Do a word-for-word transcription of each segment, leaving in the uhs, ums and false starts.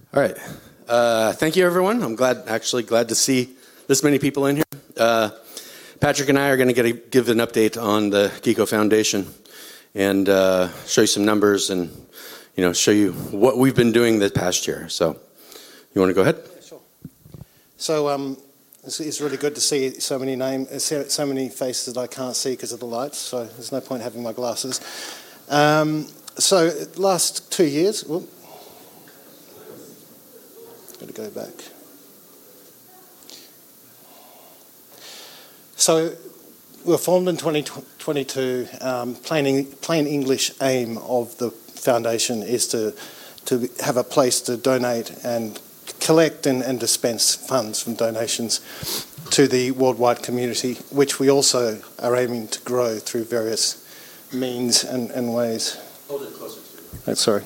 All right. Uh, thank you, everyone. I'm glad, actually glad to see this many people in here. Uh, Patrick and I are going to give an update on the Geeko Foundation and uh, show you some numbers and, you know, show you what we've been doing this past year. So, you want to go ahead? Yeah, sure. So, um, it's, it's really good to see so many names, so many faces that I can't see because of the lights. So, there's no point having my glasses. Um, so, last two years. Whoop, got to go back. So we were formed in twenty twenty-two. Um, plain, plain English aim of the foundation is to to have a place to donate and collect and, and dispense funds from donations to the worldwide community, which we also are aiming to grow through various means and, and ways. Hold it closer to you. Oh, sorry.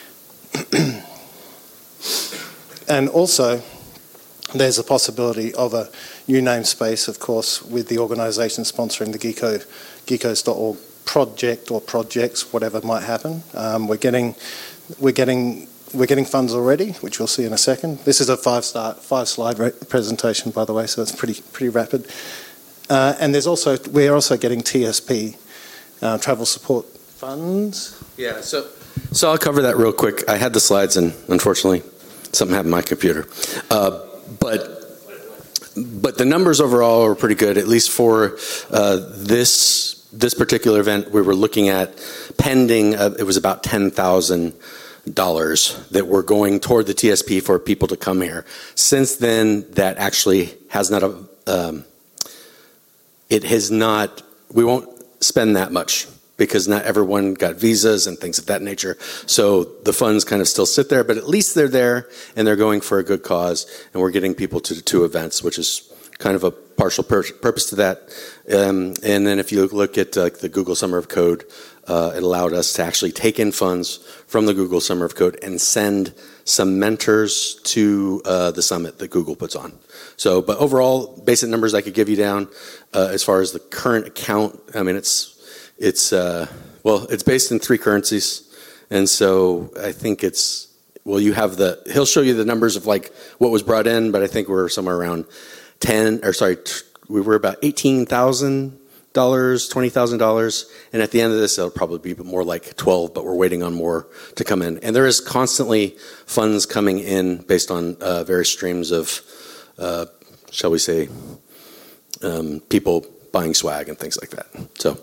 And also, there's a possibility of a new namespace, of course, with the organisation sponsoring the Geeko, geekos dot org project or projects, whatever might happen. Um, we're getting, we're getting, we're getting funds already, which we'll see in a second. This is a five-star, five-slide re- presentation, by the way, so it's pretty, pretty rapid. Uh, and there's also, we're also getting T S P, uh, travel support funds. Yeah. So, so I'll cover that real quick. I had the slides, and unfortunately, something happened to my computer. Uh, but but the numbers overall are pretty good, at least for uh, this this particular event. We were looking at pending, uh, it was about ten thousand dollars that were going toward the T S P for people to come here. Since then, that actually has not, um, it has not, we won't spend that much, because not everyone got visas and things of that nature. So the funds kind of still sit there, but at least they're there and they're going for a good cause, and we're getting people to two events, which is kind of a partial pur- purpose to that. Um, and then if you look at uh, the Google Summer of Code, uh, it allowed us to actually take in funds from the Google Summer of Code and send some mentors to uh, the summit that Google puts on. So, but overall, basic numbers I could give you down uh, as far as the current account. I mean, it's It's, uh, well, it's based in three currencies. And so I think it's, well, you have the, he'll show you the numbers of like what was brought in, but I think we're somewhere around ten, or sorry, t- we were about eighteen thousand dollars, twenty thousand dollars. And at the end of this, it'll probably be more like twelve, but we're waiting on more to come in. And there is constantly funds coming in based on uh, various streams of, uh, shall we say, um, people buying swag and things like that. So.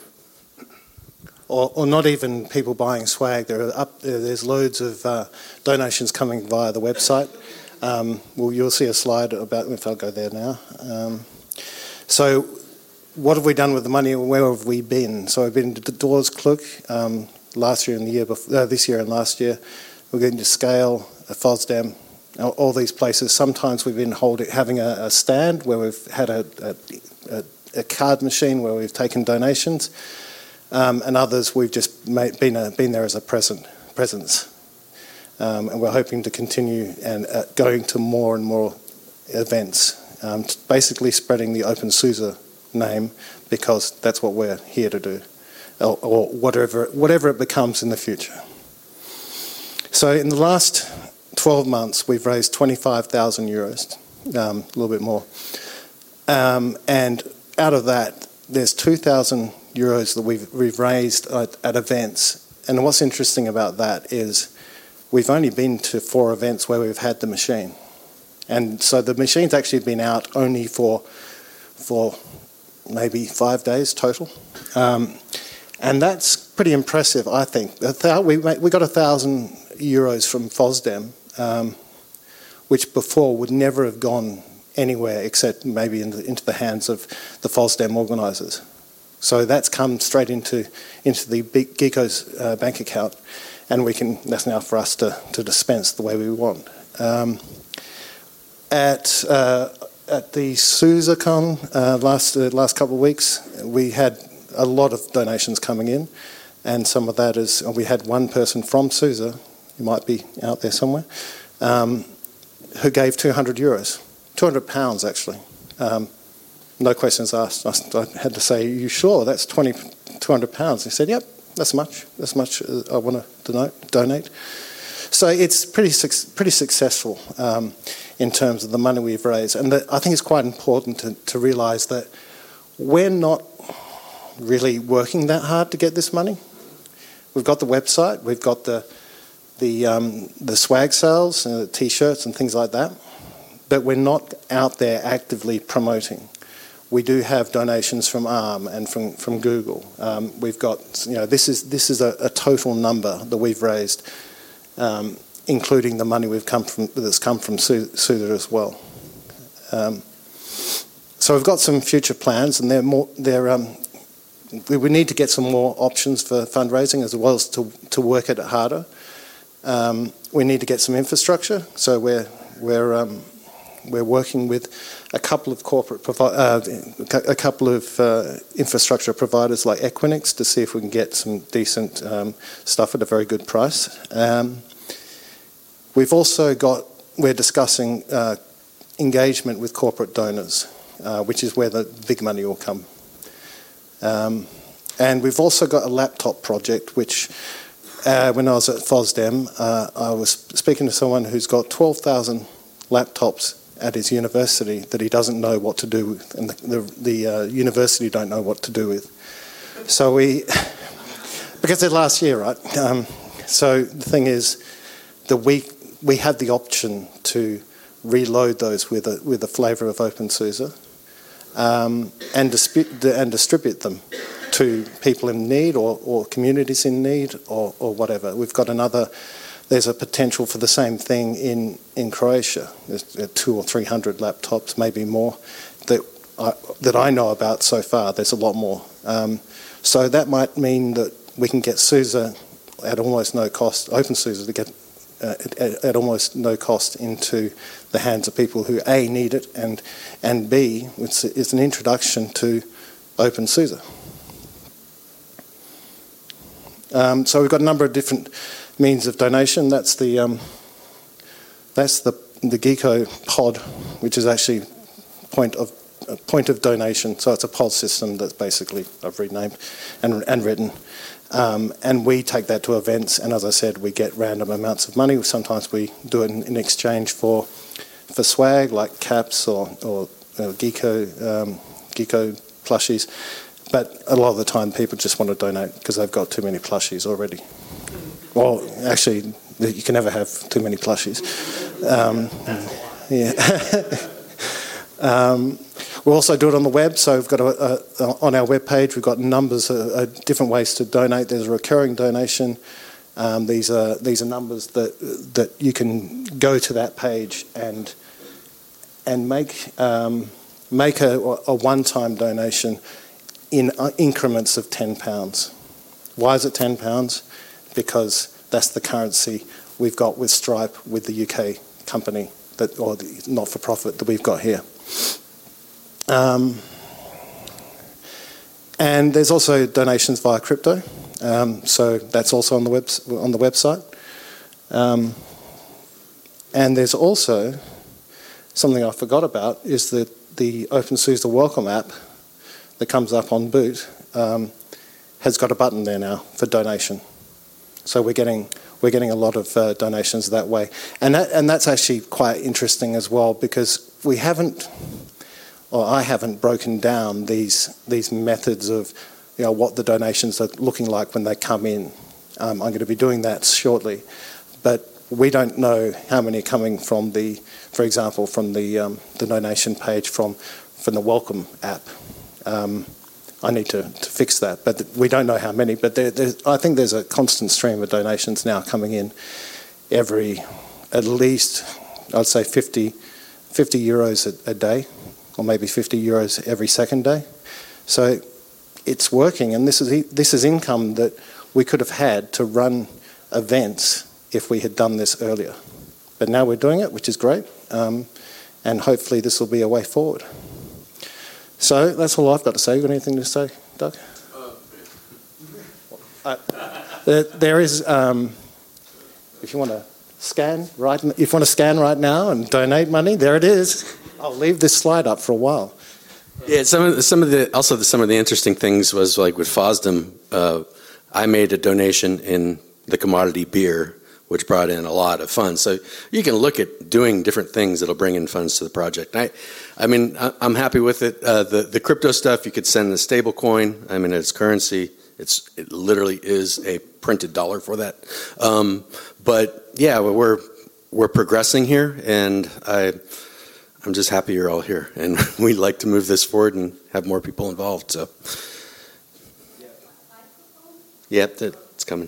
Or, or not even people buying swag. There are up, there's loads of uh, donations coming via the website. Um, well, you'll see a slide about, if I'll go there now. Um, so what have we done with the money, and where have we been? So we've been to Doors Cluck um, last year and the year before, uh, this year and last year. We're going to Scale, uh, Fosdem, all, all these places. Sometimes we've been holding, having a, a stand where we've had a, a, a card machine where we've taken donations. Um, and others we've just made, been a, been there as a present presence, um, and we're hoping to continue and uh, going to more and more events, um, basically spreading the OpenSUSE name, because that's what we're here to do, or, or whatever whatever it becomes in the future. So in the last twelve months, we've raised twenty-five thousand euros, um, a little bit more, um, and out of that, there's two thousand euros that we've, we've raised at, at events. And what's interesting about that is we've only been to four events where we've had the machine. And so the machine's actually been out only for for maybe five days total. Um, and that's pretty impressive, I think. We we got a thousand euros from Fosdem, um, which before would never have gone anywhere except maybe in the, into the hands of the Fosdem organisers. So that's come straight into into the big Geeko's uh, bank account, and we can. That's now for us to, to dispense the way we want. Um, at uh, at the SUSECon uh, last uh, last couple of weeks, we had a lot of donations coming in, and some of that is we had one person from SUSE, who might be out there somewhere, um, who gave two hundred euros, two hundred pounds actually. Um, No questions asked. I had to say, "Are you sure that's twenty, two hundred pounds?" He said, "Yep, that's much. That's much I want to donate." So it's pretty pretty successful um, in terms of the money we've raised. And the, I think it's quite important to, to realise that we're not really working that hard to get this money. We've got the website, we've got the the um, the swag sales, uh, T-shirts and things like that, but we're not out there actively promoting. We do have donations from ARM and from from Google. Um, we've got, you know, this is this is a, a total number that we've raised, um, including the money we've come from that's come from Suda as well. Um, so we've got some future plans, and they're more they're. Um, we, we need to get some more options for fundraising as well as to to work it harder. Um, we need to get some infrastructure, so we're we're um, we're working with a couple of corporate provi- uh, a couple of uh, infrastructure providers like Equinix to see if we can get some decent um, stuff at a very good price. Um, we've also got we're discussing uh, engagement with corporate donors, uh, which is where the big money will come. Um, and we've also got a laptop project which. Uh, when I was at FOSDEM, uh, I was speaking to someone who's got twelve thousand laptops at his university that he doesn't know what to do with, and the, the, the uh, university don't know what to do with. So we, because they're last year, right? Um, so the thing is that we we had the option to reload those with a with a flavour of OpenSUSE um, and, dispute, and distribute them to people in need or, or communities in need or, or whatever. We've got another, there's a potential for the same thing in, in Croatia. There's two or three hundred laptops, maybe more, that I, that I know about so far. There's a lot more. Um, so that might mean that we can get SUSE at almost no cost, OpenSUSE to get uh, at, at almost no cost into the hands of people who A, need it, and, and B, it's, it's an introduction to OpenSUSE. Um, so we've got a number of different means of donation. That's the um, that's the the Geeko pod, which is actually point of uh, point of donation. So it's a pod system that's basically I've renamed and and written, um, and we take that to events. And as I said, we get random amounts of money. Sometimes we do it in, in exchange for for swag like caps or or uh, Geeko um, Geeko plushies. But a lot of the time people just want to donate because they've got too many plushies already. Well, actually, you can never have too many plushies. Um, yeah. um, we also do it on the web, so we've got a, a, on our web page we've got numbers of, of different ways to donate. There's a recurring donation. Um, these are these are numbers that that you can go to that page and and make um, make a, a one-time donation in increments of ten pounds. Why is it ten pounds? Because that's the currency we've got with Stripe, with the U K company, that or the not-for-profit that we've got here. Um, and there's also donations via crypto, um, so that's also on the web on the website. Um, and there's also something I forgot about is the the OpenSUSE Welcome app that comes up on boot um, has got a button there now for donation. So we're getting we're getting a lot of uh, donations that way, and that and that's actually quite interesting as well because we haven't, or I haven't broken down these these methods of, you know, what the donations are looking like when they come in. Um, I'm going to be doing that shortly, but we don't know how many are coming from the, for example, from the um, the donation page from from the Welcome app. Um, I need to, to fix that, but we don't know how many. But there, I think there's a constant stream of donations now coming in every, at least, I'd say fifty, fifty euros a, a day, or maybe fifty euros every second day. So it's working, and this is this is income that we could have had to run events if we had done this earlier. But now we're doing it, which is great, um, and hopefully this will be a way forward. So that's all I've got to say. You got anything to say, Doug? Uh, there, there is, um, if you want to scan right, if you want to scan right now and donate money, there it is. I'll leave this slide up for a while. Yeah, some of the, some of the also the, some of the interesting things was like with FOSDEM, uh, I made a donation in the commodity beer, which brought in a lot of funds. So you can look at doing different things that'll bring in funds to the project. I, I mean, I'm happy with it. Uh, the the crypto stuff, you could send a stable coin. I mean, it's currency. It's it literally is a printed dollar for that. Um, but yeah, we're we're progressing here, and I. I'm just happy you're all here, and we'd like to move this forward and have more people involved. So, yeah, it's coming.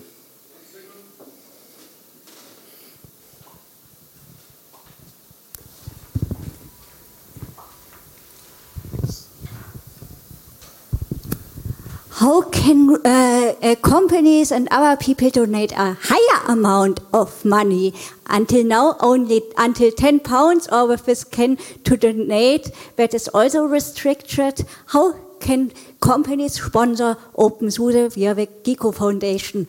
How can uh, uh, companies and other people donate a higher amount of money? Until now, only until ten pounds, or with this can to donate, that is also restricted. How can companies sponsor OpenSUSE via the GECO Foundation?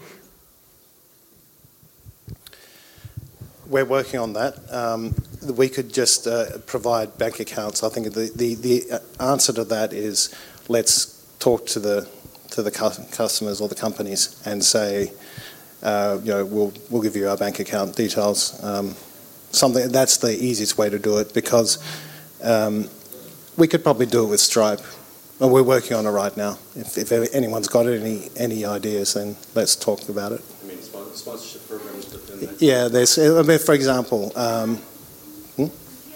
We're working on that. Um, we could just uh, provide bank accounts. I think the, the, the answer to that is let's talk to the to the customers or the companies and say, uh, you know, we'll we'll give you our bank account details. Um, something that's the easiest way to do it, because um, we could probably do it with Stripe. And we're working on it right now. If, if anyone's got any any ideas, then let's talk about it. I mean, sponsorship programs within that. Yeah, there's. I mean, for example. Um, hmm?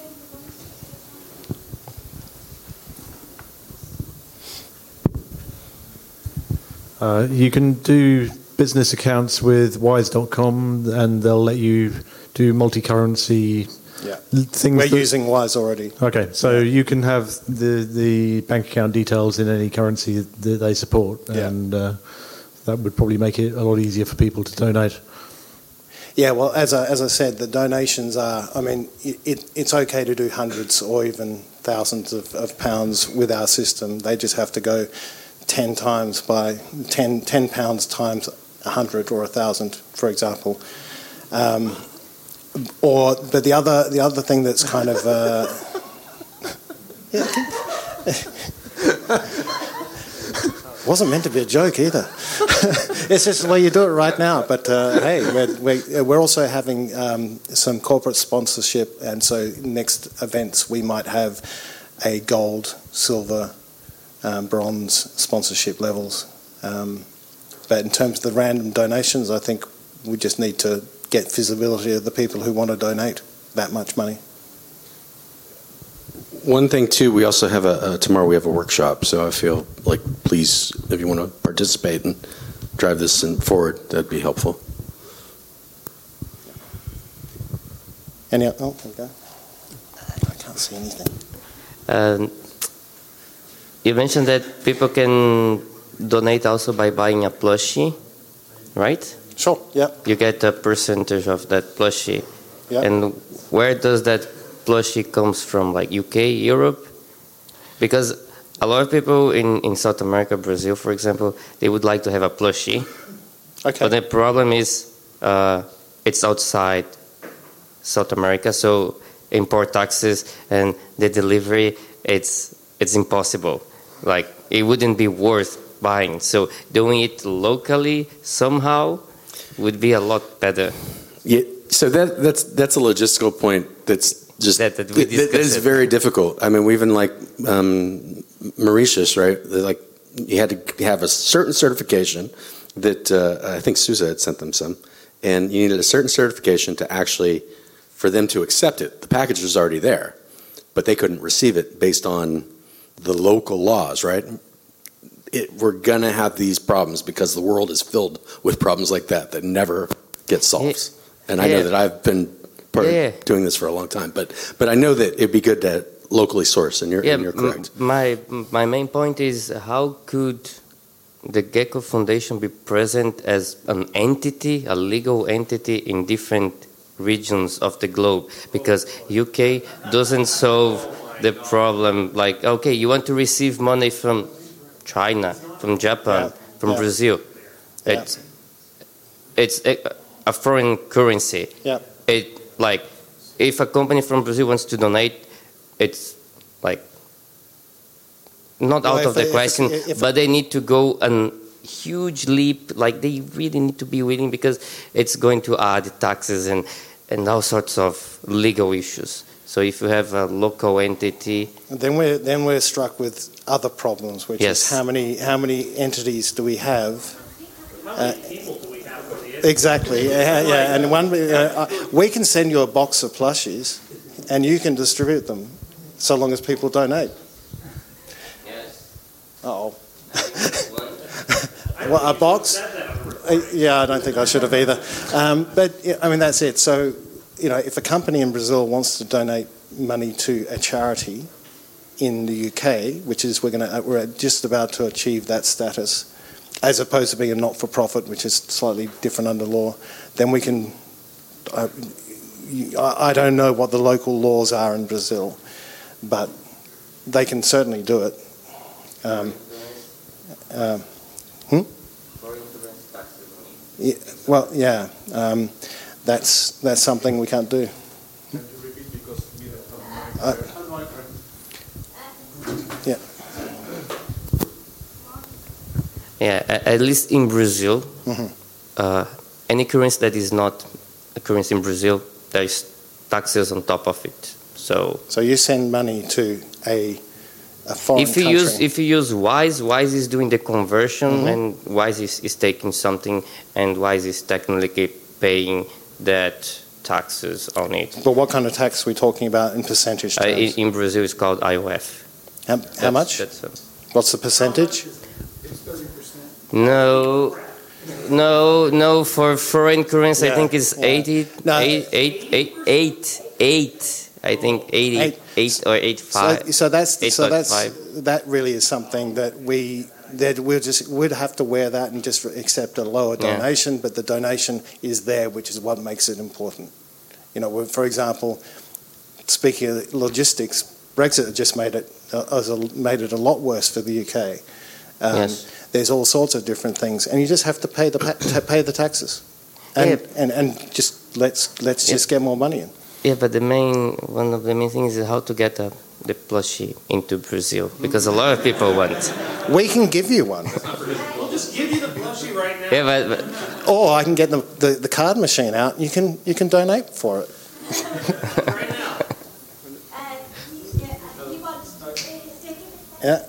Uh, you can do business accounts with Wise dot com, and they'll let you do multi-currency yeah. things. We're that, using Wise already. Okay, so yeah. you can have the the bank account details in any currency that they support, yeah. and uh, that would probably make it a lot easier for people to donate. Yeah, well, as I, as I said, the donations are, I mean, it, it, it's okay to do hundreds or even thousands of, of pounds with our system. They just have to go ten times by ten, ten pounds times a hundred or a thousand, for example. Um, or, but the other the other thing that's kind of uh, yeah, wasn't meant to be a joke either. It's just the way you do it right now. But uh, hey, we're, we're we're also having um, some corporate sponsorship, and so next events we might have a gold, silver, Um, bronze sponsorship levels. Um, but in terms of the random donations, I think we just need to get visibility of the people who want to donate that much money. One thing too, we also have a, uh, tomorrow we have a workshop, so I feel like please, if you want to participate and drive this in forward, that'd be helpful. Any, oh, there we go. I can't see anything. Um, You mentioned that people can donate also by buying a plushie, right? Sure, yeah. You get a percentage of that plushie. Yeah. And where does that plushie comes from, like U K, Europe? Because a lot of people in, in South America, Brazil, for example, they would like to have a plushie. Okay. But the problem is uh, it's outside South America, so import taxes and the delivery, it's it's impossible. Like, it wouldn't be worth buying. So doing it locally somehow would be a lot better. Yeah, so that that's that's a logistical point that's just that, that, we that, that is it. very difficult. I mean, we even like um, Mauritius, right? Like, you had to have a certain certification that uh, I think SUSE had sent them some, and you needed a certain certification to actually for them to accept it. The package was already there, but they couldn't receive it based on the local laws, right? It, we're going to have these problems because the world is filled with problems like that that never get solved. Yeah. And I yeah. know that I've been part yeah. of doing this for a long time, but but I know that it'd be good to locally source, and you're, yeah, and you're correct. M- my, my main point is, how could the GECO Foundation be present as an entity, a legal entity in different regions of the globe? Because U K doesn't solve the problem, like, okay, you want to receive money from China, from Japan, yeah. from yeah. Brazil. It's yeah. it's a, a foreign currency. Yeah. It like if a company from Brazil wants to donate, it's like not well, out of the they, question, if, if, but they need to go and huge leap. Like they really need to be willing because it's going to add taxes and, and all sorts of legal issues. So if you have a local entity, then we're then we're struck with other problems, which yes. is how many how many entities do we have? How many uh, people do we have for the Exactly. Yeah, yeah. And one, uh, we can send you a box of plushies, and you can distribute them, so long as people donate. yes. Oh. Well, a box? Uh, yeah, I don't think I should have either. Um, but yeah, I mean, that's it. So, you know, if a company in Brazil wants to donate money to a charity in the U K, which is we're going to we're just about to achieve that status, as opposed to being a not-for-profit, which is slightly different under law, then we can. Uh, I don't know what the local laws are in Brazil, but they can certainly do it. Um, uh, hmm? Yeah, well, yeah, um, that's that's something we can't do. Uh, yeah. Yeah, at least in Brazil, mm-hmm. uh, any currency that is not a currency in Brazil, there is taxes on top of it. So, so you send money to a a foreign if you country. use if you use Wise, Wise is doing the conversion, mm-hmm. and Wise is, is taking something, and Wise is technically paying that taxes on it. But what kind of tax are we talking about in percentage Uh, terms? in, in Brazil, it's called I O F. how, how That's- much? That's a, What's the percentage? no, no, no. For foreign currency, Yeah, I think it's yeah. eighty, No. eight, eight, eight, eight, eight. I think eighty, Eight. eight or eighty-five. So, so that's eight so point that's five. that really is something that we that we'll just we'd have to wear that and just accept a lower Yeah. donation, but the donation is there, which is what makes it important. You know, for example, speaking of logistics, Brexit just made it uh, has a- made it a lot worse for the U K. Um, Yes. There's all sorts of different things, and you just have to pay the pa- to pay the taxes, and Yeah. and, and just let's let's Yeah. just get more money in. Yeah, but the main one of the main things is how to get a, the plushie into Brazil because a lot of people want. We can give you one. We'll just give you the plushie right now. Yeah, but, but Or I can get the, the, the card machine out. You can you can donate for it. Right now. Yeah.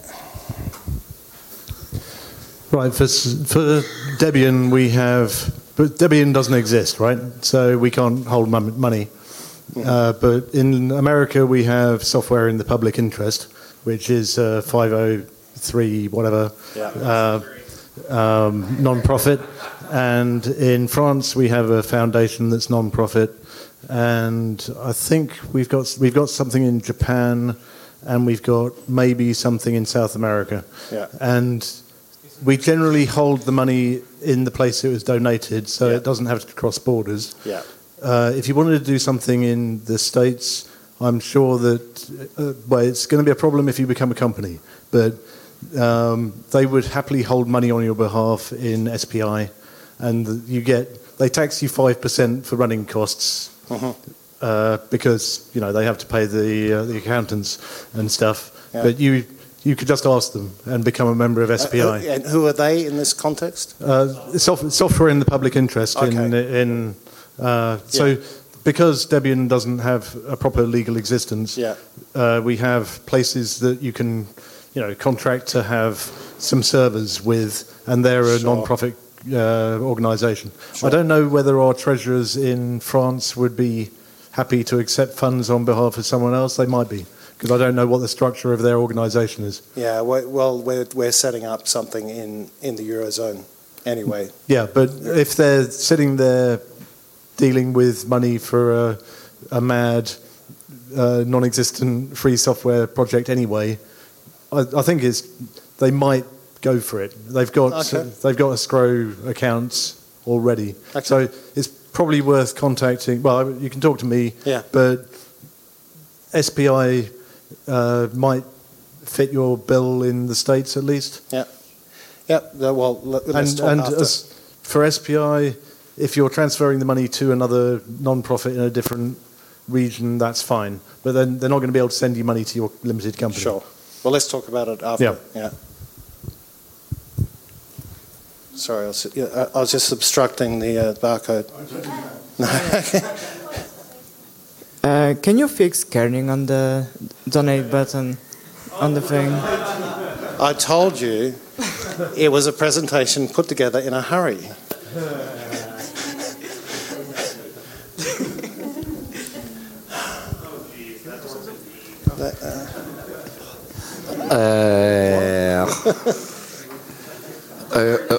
Right, for, s- for Debian we have, but Debian doesn't exist, right? So we can't hold mon- money. Uh, but in America we have software in the public interest, which is uh, five oh three whatever, Yeah. uh, um, non-profit. And in France we have a foundation that's non-profit. And I think we've got we've got something in Japan, and we've got maybe something in South America. Yeah. And we generally hold the money in the place it was donated, so Yeah. it doesn't have to cross borders. Yeah. Uh, if you wanted to do something in the States, I'm sure that, uh, well, it's going to be a problem if you become a company, but um, they would happily hold money on your behalf in S P I, and you get, they tax you five percent for running costs. Mhm. Uh, because you know they have to pay the uh, the accountants and stuff, Yeah. but you you could just ask them and become a member of S P I. Uh, uh, and who are they in this context? Uh, soft, software in the public interest. In Okay. in uh, so Yeah. because Debian doesn't have a proper legal existence, Yeah. uh, we have places that you can you know contract to have some servers with, and they're a Sure. non-profit uh, organisation. Sure. I don't know whether our treasurers in France would be happy to accept funds on behalf of someone else. They might be, because I don't know what the structure of their organisation is. Yeah. We're, well, we're we're setting up something in in the eurozone anyway. Yeah, but if they're sitting there dealing with money for a, a mad, uh, non-existent free software project anyway, I, I think it's they might go for it. They've got Okay. they've got escrow accounts already, Okay. so it's probably worth contacting. Well, you can talk to me, Yeah. but S P I uh, might fit your bill in the States at least. Yeah. Yeah. Well, let, let's And, talk and after. as for S P I, if you're transferring the money to another non-profit in a different region, that's fine. But then they're not going to be able to send you money to your limited company. Sure. Well, let's talk about it after. Yeah. Yeah. Sorry, I was, yeah, I was just obstructing the uh, barcode. Uh, can you fix kerning on the donate button on the thing? I told you it was a presentation put together in a hurry. Uh, uh, uh,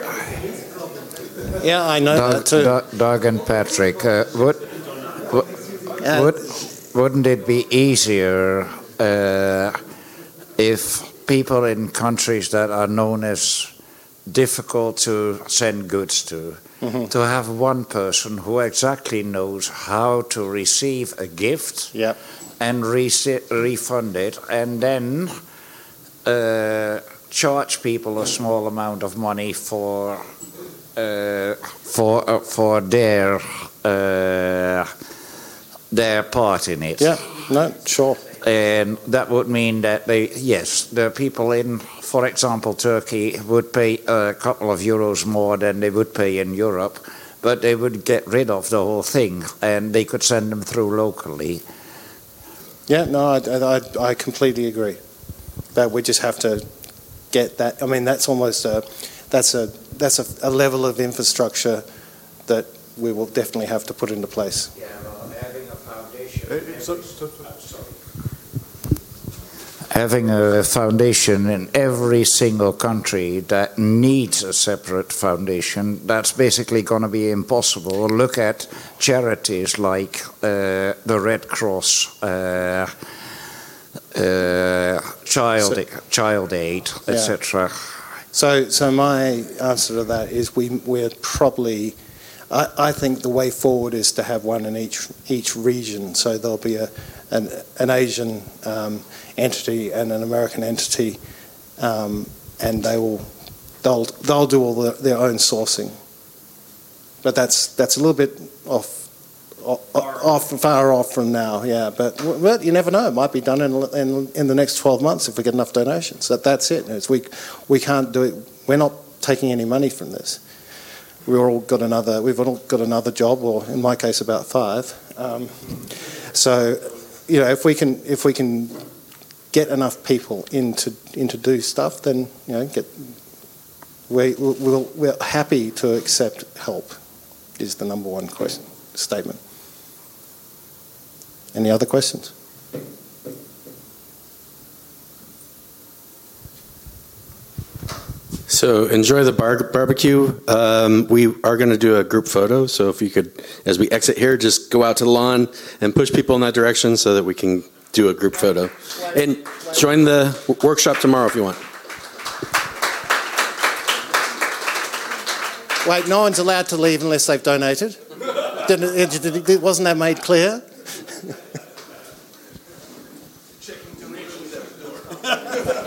yeah, I know Doug, that too. Doug, Doug and Patrick, uh, would, would, Uh, would, wouldn't it be easier uh, if people in countries that are known as difficult to send goods to, mm-hmm. to have one person who exactly knows how to receive a gift Yep. and re- refund it, and then uh, charge people a small amount of money for uh, for uh, for their uh, their part in it. Yeah, no, sure. And that would mean that they, yes, the people in, for example, Turkey would pay a couple of euros more than they would pay in Europe, but they would get rid of the whole thing and they could send them through locally. Yeah, no, I, I, I completely agree. But we just have to get that. I mean, that's almost a, that's a, that's a, a level of infrastructure that we will definitely have to put into place. Yeah, well, having a foundation. Uh, so, so, so. Having a foundation in every single country that needs a separate foundation, that's basically going to be impossible. Look at charities like uh, the Red Cross, uh, uh, Child So- Child Aid, Yeah. et cetera. So, so my answer to that is we we're probably. I, I think the way forward is to have one in each each region. So there'll be a an, an Asian um, entity and an American entity, um, and they will they'll they'll do all the, their own sourcing. But that's that's a little bit off. Off, off, far off from now, yeah. But, but you never know. It might be done in, in in the next twelve months if we get enough donations. That that's it. It's, we we can't do it. We're not taking any money from this. We've all got another. We've all got another job, or in my case, about five. Um, so, you know, if we can if we can get enough people in to in to do stuff, then you know, get we we'll, we're happy to accept help. Is the number one question statement. Any other questions? So enjoy the bar- barbecue. Um, we are going to do a group photo. So if you could, as we exit here, just go out to the lawn and push people in that direction so that we can do a group photo. And join the w- workshop tomorrow if you want. Wait, no one's allowed to leave unless they've donated. Didn't it, did it, wasn't that made clear? Checking donations at the door.